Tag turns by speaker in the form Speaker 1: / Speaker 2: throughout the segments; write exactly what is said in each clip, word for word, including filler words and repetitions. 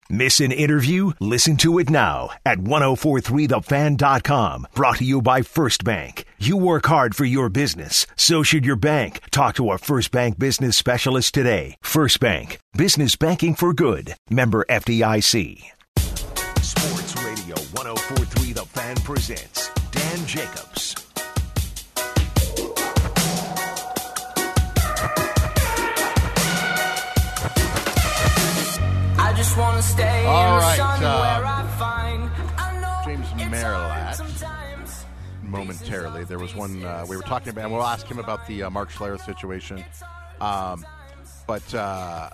Speaker 1: Miss an interview? Listen to it now at ten forty-three the fan dot com. Brought to you by First Bank. You work hard for your business. So should your bank. Talk to a First Bank business specialist today. First Bank. Business banking for good. Member F D I C. Sports Radio ten forty-three The Fan presents Dan Jacobs.
Speaker 2: I just want to stay
Speaker 3: All
Speaker 2: in
Speaker 3: right,
Speaker 2: the sun
Speaker 3: uh,
Speaker 2: where I find I know
Speaker 3: James
Speaker 2: it's
Speaker 3: Merilatt.
Speaker 2: hard sometimes.
Speaker 3: Momentarily, there was one uh, we were talking about, and we'll ask him about the uh, Mark Schlereth situation. Um, but uh,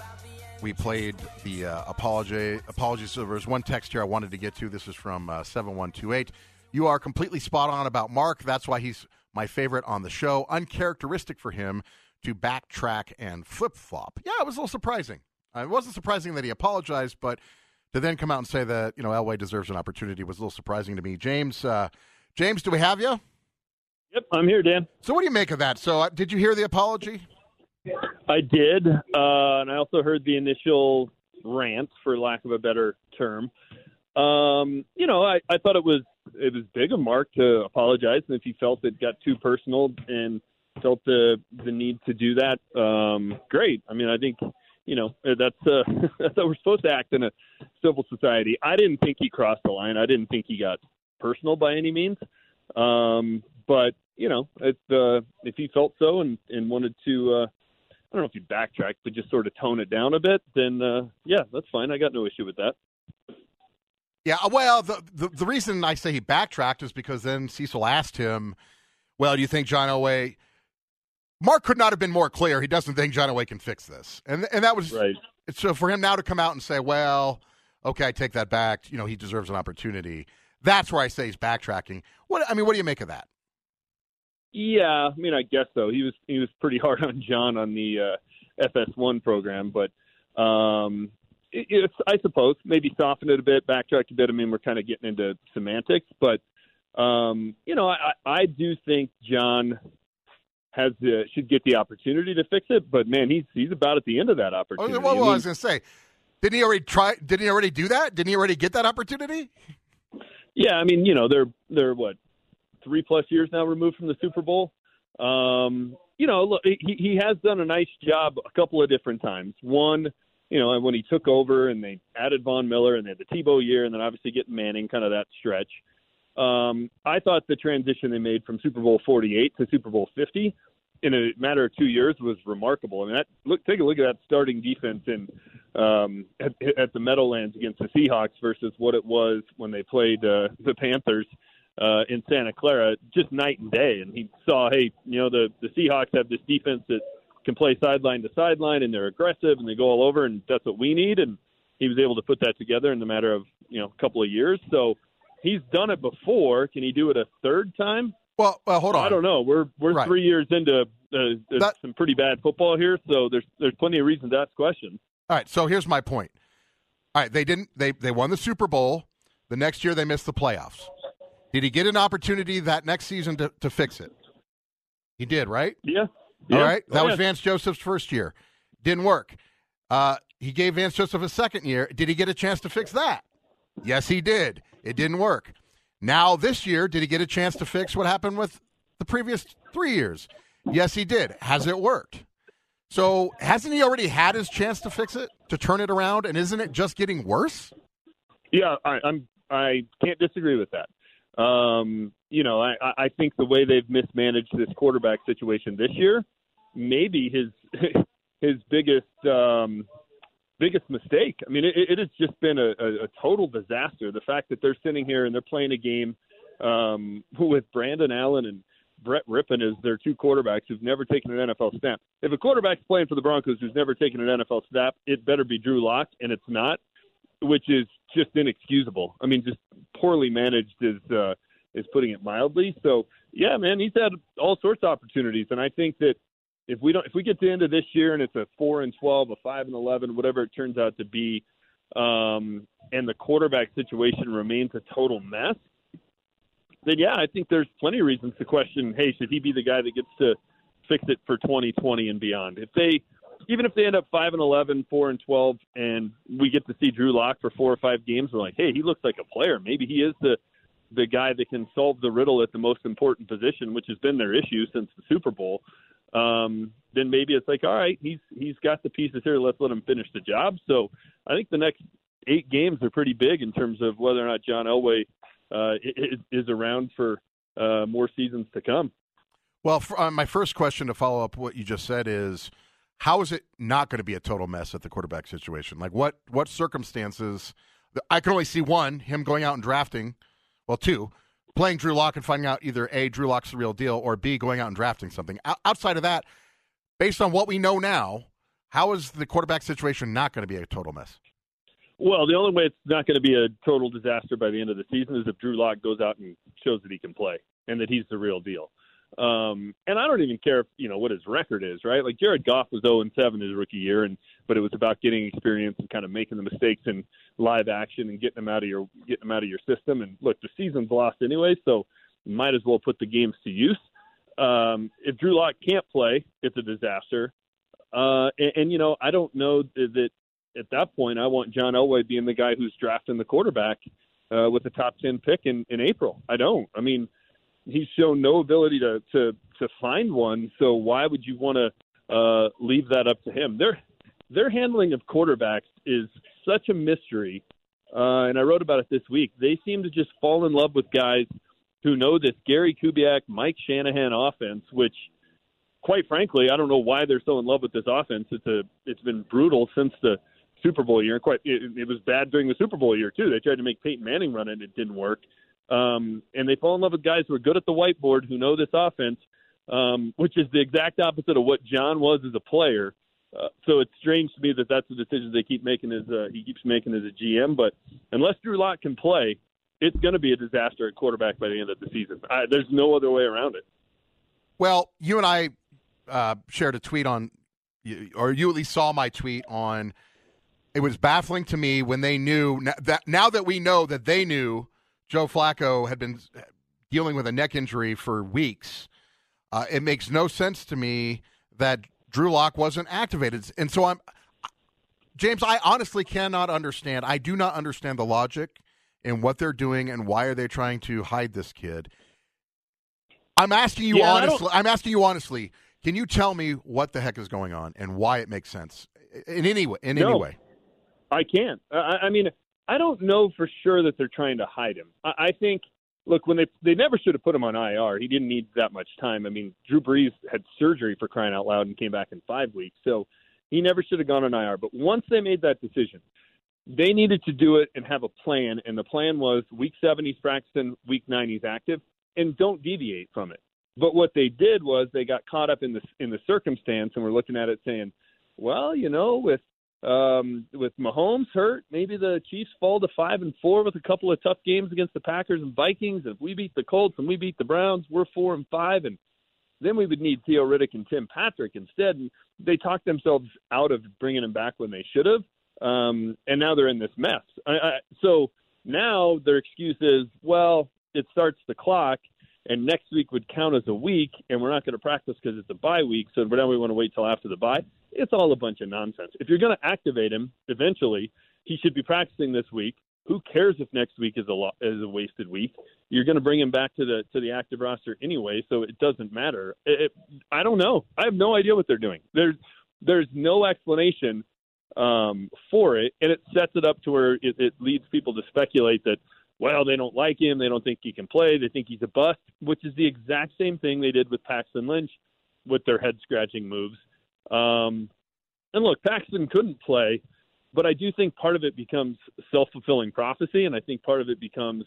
Speaker 3: we played the uh, apology. Apologies. So there was one text here I wanted to get to. This is from uh, seven one two eight. You are completely spot on about Mark. That's why he's my favorite on the show. Uncharacteristic for him to backtrack and flip flop. Yeah, it was a little surprising. Uh, it wasn't surprising that he apologized, but to then come out and say that, you know, Elway deserves an opportunity was a little surprising to me. James, uh, James, do we have you?
Speaker 4: Yep, I'm here, Dan.
Speaker 3: So what do you make of that? So uh, did you hear the apology?
Speaker 4: I did, uh, and I also heard the initial rant, for lack of a better term. Um, you know, I, I thought it was it was big of Mark to apologize, and if he felt it got too personal and felt the the need to do that, um, great. I mean, I think, you know, that's uh, that's how we're supposed to act in a civil society. I didn't think he crossed the line. I didn't think he got personal by any means. Um, but, you know, it, uh, if he felt so and, and wanted to, uh, I don't know if he backtracked, but just sort of tone it down a bit, then, uh, yeah, that's fine. I got no issue with that.
Speaker 3: Yeah, well, the, the the reason I say he backtracked is because then Cecil asked him, well, do you think John Elway – Mark could not have been more clear. He doesn't think John Elway can fix this. And and that was
Speaker 4: right.
Speaker 3: – so for him now to come out and say, well, okay, I take that back. You know, he deserves an opportunity. That's where I say he's backtracking. What I mean, what do you make of that?
Speaker 4: Yeah, I mean, I guess so. He was he was pretty hard on John on the uh, F S one program, but um, it, it's I suppose maybe soften it a bit, backtrack a bit. I mean, we're kind of getting into semantics, but um, you know, I, I do think John has the, should get the opportunity to fix it. But man, he's he's about at the end of that opportunity.
Speaker 3: Oh, well, well,
Speaker 4: I, mean,
Speaker 3: I was going to say, didn't he already try? Didn't he already do that? Didn't he already get that opportunity?
Speaker 4: Yeah, I mean, you know, they're they're what three plus years now removed from the Super Bowl. Um, you know, look, he he has done a nice job a couple of different times. One, you know, when he took over and they added Von Miller and they had the Tebow year, and then obviously getting Manning, kind of that stretch. Um, I thought the transition they made from Super Bowl forty-eight to Super Bowl fifty in a matter of two years was remarkable. I mean, that, look, take a look at that starting defense in um, at, at the Meadowlands against the Seahawks versus what it was when they played uh, the Panthers uh, in Santa Clara. Just night and day. And he saw, hey, you know, the, the Seahawks have this defense that can play sideline to sideline, and they're aggressive, and they go all over, and that's what we need. And he was able to put that together in the matter of, you know, a couple of years. So he's done it before. Can he do it a third time?
Speaker 3: Well, well, hold on.
Speaker 4: I don't know. We're we're
Speaker 3: right.
Speaker 4: three years into uh,
Speaker 3: that,
Speaker 4: some pretty bad football here, so there's there's plenty of reasons to ask questions.
Speaker 3: All right, so here's my point. All right, they didn't. They they won the Super Bowl. The next year they missed the playoffs. Did he get an opportunity that next season to, to fix it? He did, right?
Speaker 4: Yeah. yeah.
Speaker 3: All right. That
Speaker 4: oh,
Speaker 3: was
Speaker 4: yeah.
Speaker 3: Vance Joseph's first year. Didn't work. Uh, he gave Vance Joseph a second year. Did he get a chance to fix that? Yes, he did. It didn't work. Now this year, did he get a chance to fix what happened with the previous three years? Yes, he did. Has it worked? So hasn't he already had his chance to fix it, to turn it around, and isn't it just getting worse?
Speaker 4: Yeah, I, I'm. I can't disagree with that. Um, you know, I, I think the way they've mismanaged this quarterback situation this year, maybe his his biggest um, biggest mistake. I mean, it, it has just been a, a, a total disaster. The fact that they're sitting here and they're playing a game um, with Brandon Allen and Brett Rippon as their two quarterbacks who've never taken an N F L snap. If a quarterback's playing for the Broncos who's never taken an N F L snap, it better be Drew Lock, and it's not, which is just inexcusable. I mean, just poorly managed is uh, is putting it mildly. So, yeah, man, he's had all sorts of opportunities, and I think that if we don't, if we get to the end of this year and it's a four and twelve, a five and eleven, whatever it turns out to be, um, and the quarterback situation remains a total mess, then yeah, I think there's plenty of reasons to question, hey, should he be the guy that gets to fix it for twenty twenty and beyond? If they even if they end up five and eleven, four and twelve, and we get to see Drew Lock for four or five games, we're like, hey, he looks like a player. Maybe he is the the guy that can solve the riddle at the most important position, which has been their issue since the Super Bowl. Um, then maybe it's like, all right, he's he's got the pieces here. Let's let him finish the job. So I think the next eight games are pretty big in terms of whether or not John Elway uh, is, is around for uh, more seasons to come.
Speaker 3: Well, for, uh, my first question to follow up what you just said is, how is it not going to be a total mess at the quarterback situation? Like what what circumstances? I can only see one, him going out and drafting. Well, two, playing Drew Lock and finding out either A, Drew Lock's the real deal, or B, going out and drafting something. O- outside of that, based on what we know now, how is the quarterback situation not going to be a total mess?
Speaker 4: Well, the only way it's not going to be a total disaster by the end of the season is if Drew Lock goes out and shows that he can play and that he's the real deal. Um, and I don't even care, if, you know, what his record is, right? Like Jared Goff was oh and seven his rookie year, and but it was about getting experience and kind of making the mistakes in live action and getting them out of your getting them out of your system. And look, the season's lost anyway, so you might as well put the games to use. Um, if Drew Lock can't play, it's a disaster. Uh, and, and you know, I don't know that at that point I want John Elway being the guy who's drafting the quarterback uh, with the top ten pick in, in April. I don't. I mean. He's shown no ability to, to, to find one, so why would you want to uh, leave that up to him? Their their handling of quarterbacks is such a mystery, uh, and I wrote about it this week. They seem to just fall in love with guys who know this Gary Kubiak, Mike Shanahan offense, which, quite frankly, I don't know why they're so in love with this offense. It's a it's been brutal since the Super Bowl year. Quite it, it was bad during the Super Bowl year too. They tried to make Peyton Manning run it, and it didn't work. Um, and they fall in love with guys who are good at the whiteboard, who know this offense, um, which is the exact opposite of what John was as a player. Uh, so it's strange to me that that's the decision they keep making as uh, he keeps making as a G M. But unless Drew Lock can play, it's going to be a disaster at quarterback by the end of the season. I, there's no other way around it.
Speaker 3: Well, you and I uh, shared a tweet on, or you at least saw my tweet on. It was baffling to me when they knew that now that we know that they knew Joe Flacco had been dealing with a neck injury for weeks. Uh, it makes no sense to me that Drew Lock wasn't activated. And so I'm, James, I honestly cannot understand. I do not understand the logic in what they're doing and why are they trying to hide this kid. I'm asking you
Speaker 4: yeah,
Speaker 3: honestly. I'm asking you honestly. Can you tell me what the heck is going on and why it makes sense in any way? In
Speaker 4: no,
Speaker 3: any way,
Speaker 4: I can't. I, I mean. I don't know for sure that they're trying to hide him. I, I think, look, when they they never should have put him on I R. He didn't need that much time. I mean, Drew Brees had surgery for crying out loud and came back in five weeks, so he never should have gone on I R. But once they made that decision, they needed to do it and have a plan, and the plan was week seven he's practicing, week nine he's active, and don't deviate from it. But what they did was they got caught up in the in the circumstance, and we're looking at it saying, well, you know, with Um, with Mahomes hurt, maybe the Chiefs fall to five and four with a couple of tough games against the Packers and Vikings. If we beat the Colts and we beat the Browns, we're four and five, and then we would need Theo Riddick and Tim Patrick instead. And they talked themselves out of bringing him back when they should have, um, and now they're in this mess. I, I, so now their excuse is, well, it starts the clock, and next week would count as a week, and we're not going to practice because it's a bye week, so now we want to wait till after the bye. It's all a bunch of nonsense. If you're going to activate him eventually, he should be practicing this week. Who cares if next week is a lo- is a wasted week? You're going to bring him back to the to the active roster anyway, so it doesn't matter. It, it, I don't know. I have no idea what they're doing. There's there's no explanation um, for it, and it sets it up to where it, it leads people to speculate that, well, they don't like him, they don't think he can play, they think he's a bust, which is the exact same thing they did with Paxton Lynch with their head-scratching moves. Um, and look, Paxton couldn't play, but I do think part of it becomes self-fulfilling prophecy, and I think part of it becomes,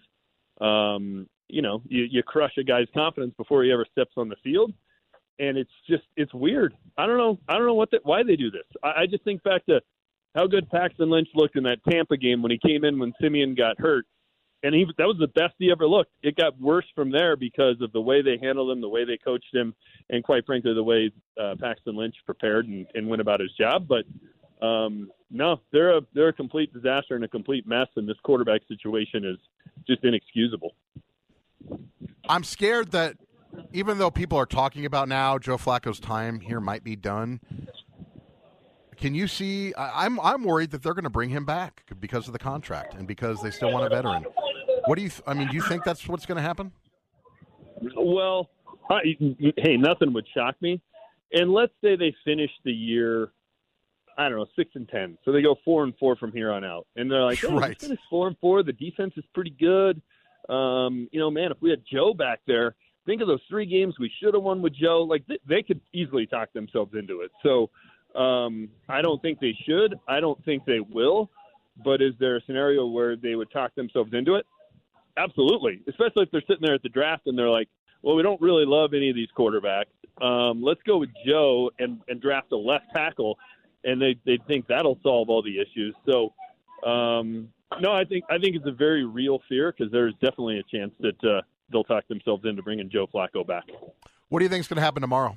Speaker 4: um, you know, you, you crush a guy's confidence before he ever steps on the field, and it's just it's weird. I don't know. I don't know what the, why they do this. I, I just think back to how good Paxton Lynch looked in that Tampa game when he came in when Simeon got hurt. And he that was the best he ever looked. It got worse from there because of the way they handled him, the way they coached him, and quite frankly, the way uh, Paxton Lynch prepared and, and went about his job. But um, no, they're a they're a complete disaster and a complete mess, and this quarterback situation is just inexcusable.
Speaker 3: I'm scared that even though people are talking about now Joe Flacco's time here might be done, can you see? I, I'm I'm worried that they're going to bring him back because of the contract and because they still want a veteran. What do you? Th- I mean, do you think that's what's going to happen?
Speaker 4: Well, I, hey, nothing would shock me. And let's say they finish the year, I don't know, six and ten. So they go four and four from here on out, and they're like, "Oh,
Speaker 3: right.
Speaker 4: we finished four and four. The defense is pretty good. Um, you know, man, if we had Joe back there, think of those three games we should have won with Joe. Like they, they could easily talk themselves into it. So um, I don't think they should. I don't think they will. But is there a scenario where they would talk themselves into it? Absolutely, especially if they're sitting there at the draft and they're like, well, we don't really love any of these quarterbacks. Um, let's go with Joe and, and draft a left tackle, and they they think that'll solve all the issues. So, um, no, I think I think it's a very real fear because there's definitely a chance that uh, they'll talk themselves into bringing Joe Flacco back.
Speaker 3: What do you think is going to happen tomorrow?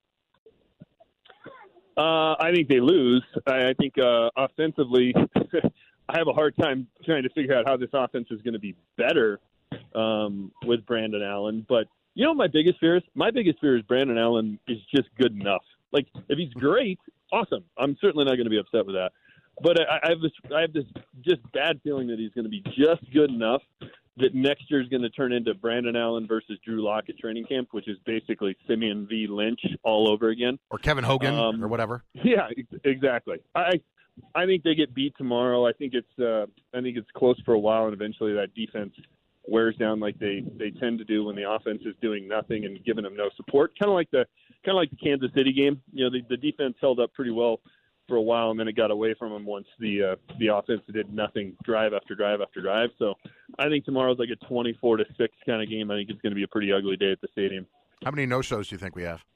Speaker 4: Uh, I think they lose. I, I think uh, offensively, I have a hard time trying to figure out how this offense is going to be better um, with Brandon Allen. But you know, what my biggest fear is my biggest fear is Brandon Allen is just good enough. Like if he's great, awesome. I'm certainly not going to be upset with that. But I, I have this, I have this just bad feeling that he's going to be just good enough that next year is going to turn into Brandon Allen versus Drew Lock at training camp, which is basically Simeon v. Lynch all over again.
Speaker 3: Or Kevin Hogan
Speaker 4: um,
Speaker 3: or whatever.
Speaker 4: Yeah, exactly. I I think they get beat tomorrow. I think it's uh, I think it's close for a while, and eventually that defense wears down like they, they tend to do when the offense is doing nothing and giving them no support. Kind of like the kind of like the Kansas City game. You know, the, the defense held up pretty well for a while, and then it got away from them once the uh, the offense did nothing, drive after drive after drive. So I think tomorrow's like a twenty-four to six kind of game. I think it's going to be a pretty ugly day at the stadium.
Speaker 3: How many no-shows do you think we have?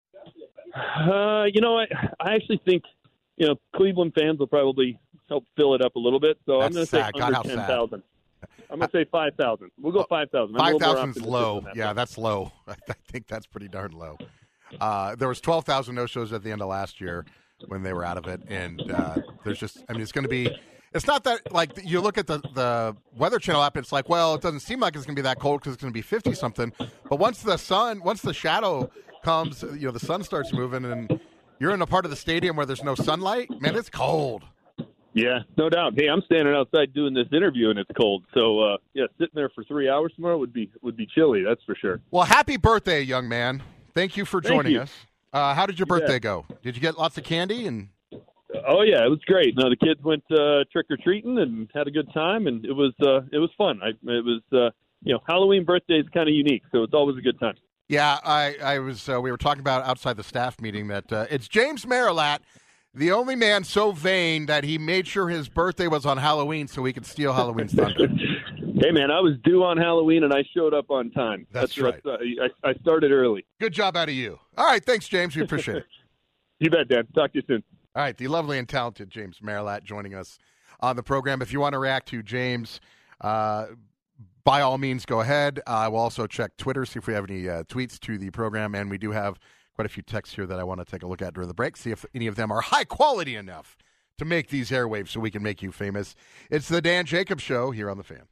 Speaker 4: Uh, you know, I I actually think you know Cleveland fans will probably help fill it up a little bit. So
Speaker 3: That's
Speaker 4: I'm going to say
Speaker 3: sad. God,
Speaker 4: under
Speaker 3: how
Speaker 4: ten thousand. I'm going to say five thousand. We'll go five thousand.
Speaker 3: Five thousand is low. That yeah, that's low. I think that's pretty darn low. Uh, there was twelve thousand no-shows at the end of last year when they were out of it, and uh, there's just, I mean, it's going to be, it's not that, like, you look at the, the Weather Channel app, it's like, well, it doesn't seem like it's going to be that cold because it's going to be fifty-something, but once the sun, once the shadow comes, you know, the sun starts moving, and you're in a part of the stadium where there's no sunlight, man, it's cold.
Speaker 4: Yeah, no doubt. Hey, I'm standing outside doing this interview, and it's cold, so, uh, yeah, sitting there for three hours tomorrow would be would be chilly, that's for sure.
Speaker 3: Well, happy birthday, young man. Thank you for
Speaker 4: Thank
Speaker 3: joining
Speaker 4: you.
Speaker 3: us. Uh, how did your birthday
Speaker 4: Yeah.
Speaker 3: go? Did you get lots of candy? And
Speaker 4: Oh yeah, it was great. No, the kids went uh, trick or treating and had a good time, and it was uh, it was fun. I, it was uh, you know Halloween birthday is kind of unique, so it's always a good time.
Speaker 3: Yeah, I, I was. Uh, we were talking about outside the staff meeting that uh, it's James Marilat, the only man so vain that he made sure his birthday was on Halloween so he could steal Halloween's thunder.
Speaker 4: Hey man, I was due on Halloween and I showed up on time.
Speaker 3: That's, That's right.
Speaker 4: Uh, I, I started early.
Speaker 3: Good job out of you. All right, thanks, James. We appreciate it.
Speaker 4: You bet, Dan. Talk to you soon.
Speaker 3: All right, the lovely and talented James Marilat joining us on the program. If you want to react to James, uh, by all means, go ahead. I uh, will also check Twitter, see if we have any uh, tweets to the program, and we do have quite a few texts here that I want to take a look at during the break, see if any of them are high quality enough to make these airwaves so we can make you famous. It's the Dan Jacobs Show here on The Fan.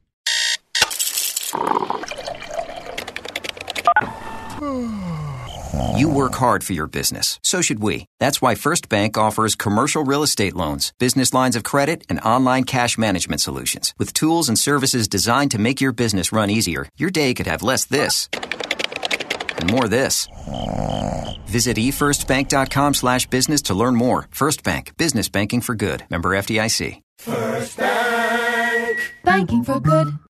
Speaker 5: You work hard for your business. So should we. That's why First Bank offers commercial real estate loans, business lines of credit, and online cash management solutions. With tools and services designed to make your business run easier, your day could have less this and more this. Visit efirstbank.com slash business to learn more. First Bank. Business banking for good. Member F D I C.
Speaker 6: First Bank. Banking for good.